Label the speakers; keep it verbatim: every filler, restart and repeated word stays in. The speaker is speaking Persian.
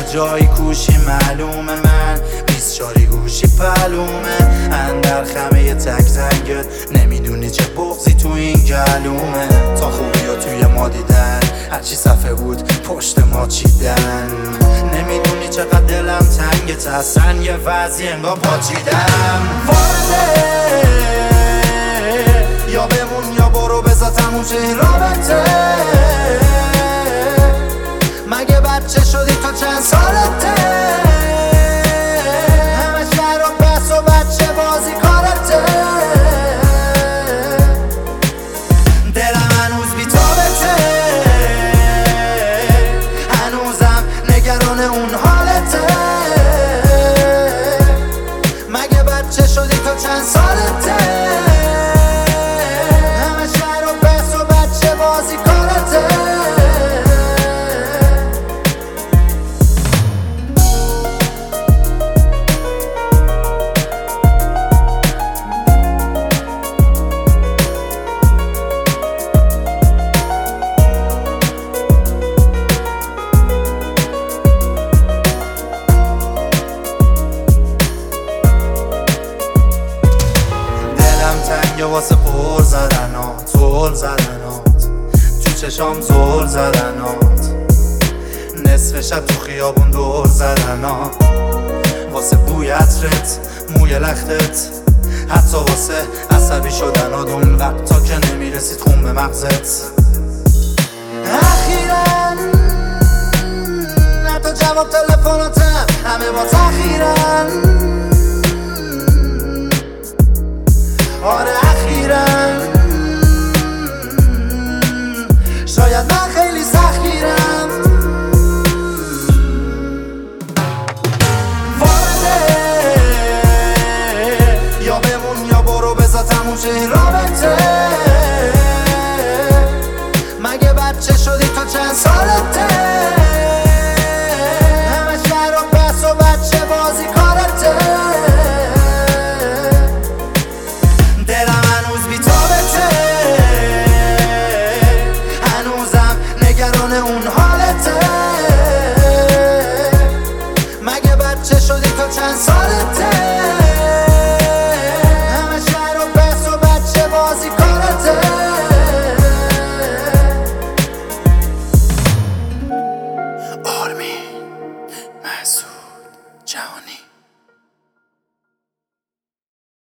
Speaker 1: جایی کوشی معلومه، من بیست چاری گوشی پلومه، اندر خمه تک زنگت نمیدونی چه بغضی تو این گلومه. تا خوبی ها توی ما دیدن، هرچی صفحه بود پشت ما چیدن، نمیدونی چقدر دلم تنگت، اصلا یه وضعی انگار پاچیدم. وارده یا بمون یا برو بذار تموم شه این رابطه، مگه بچه شدی تو چند سالته؟ همه شهر و بس و بچه بازی کارته، دلم هنوز بی‌تابته، هنوزم نگران اون حالته، مگه بچه شدی تو چند سالته؟ تنگه واسه پر زدنات، زل زدنات تو چشام، زل زدنات نصف شب تو خیابون دور زدنات، واسه بوی عطرت، موی لختت، حتی واسه عصبی شدنات اون وقتا که نمیرسید خون به مغزت. اخیراً حتی جواب تلفناتم همه با تأخیرن، آره اخیراً شاید من خیلی سختگیرم. وارده یا بمون یا برو بذار تموم شه این رابطه، مگه بچه شدی تو چند سالته؟ همه شهر و بس و بچه بازی کارته، اون حالته، مگه بچه شدی تو چند سالته؟ همه شهر و بس و بچه بازی کارته. آرمین مسعود جهانی.